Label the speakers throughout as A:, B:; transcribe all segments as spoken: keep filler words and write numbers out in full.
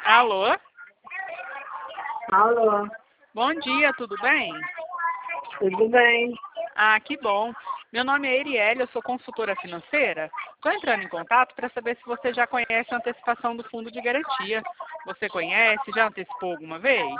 A: Alô?
B: Alô,
A: Bom dia, tudo bem?
B: tudo bem?
A: Ah, que bom. Meu nome é Erielle, eu sou consultora financeira. Estou entrando em contato para saber se você já conhece a antecipação do fundo de garantia. Você conhece? Já antecipou alguma vez?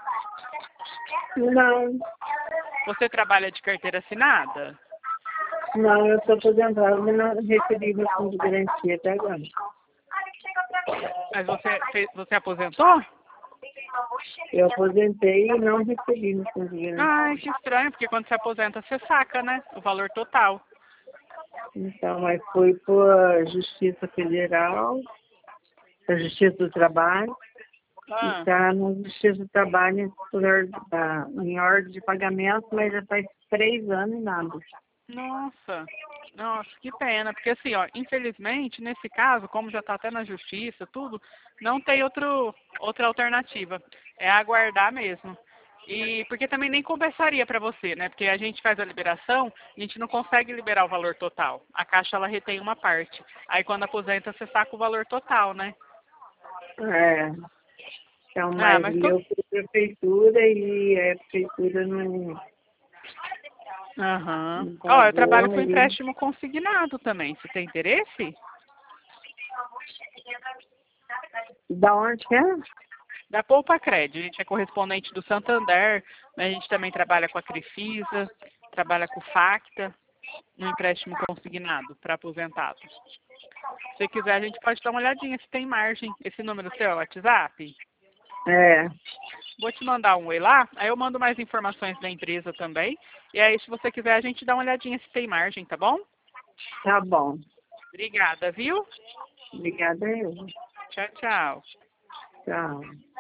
B: Não,
A: Você trabalha de carteira assinada?
B: não, eu estou aposentado, mas não recebi meu fundo de garantia até agora.
A: Mas você, fez, você aposentou?
B: Eu aposentei e não recebi meu fundo de garantia.
A: Ai, que estranho, porque quando você aposenta, você saca, né? O valor total.
B: Então, mas foi por Justiça Federal, a Justiça do Trabalho, e
A: Ah,
B: está na Justiça do Trabalho por ordem, tá, em ordem de pagamento, mas já faz três anos e nada.
A: nossa. Nossa, que pena, porque assim, ó, infelizmente, nesse caso, como já está até na justiça, tudo, não tem outro, outra alternativa. É aguardar mesmo. E porque também nem compensaria para você, né? Porque a gente faz a liberação, a gente não consegue liberar o valor total. A Caixa ela retém uma parte. Aí quando aposenta, você saca o valor total, né?
B: É, então,
A: Ah,
B: mas
A: mas tô...
B: eu fui prefeitura e a prefeitura não,
A: Aham.
B: não
A: Ó, eu trabalho
B: pagou
A: com
B: aí.
A: empréstimo consignado também. Você tem interesse?
B: Da onde que é?
A: Da Poupa Cred, a gente é correspondente do Santander, mas a gente também trabalha com a Crefisa, trabalha com o Facta, no empréstimo consignado para aposentados. Se você quiser, a gente pode dar uma olhadinha se tem margem. Esse número seu é o WhatsApp?
B: É,
A: Vou te mandar um oi lá, aí eu mando mais informações da empresa também. E aí, se você quiser, a gente dá uma olhadinha se tem margem, tá bom?
B: tá bom.
A: Obrigada, viu?
B: Obrigada eu.
A: Tchau, tchau.
B: Tchau.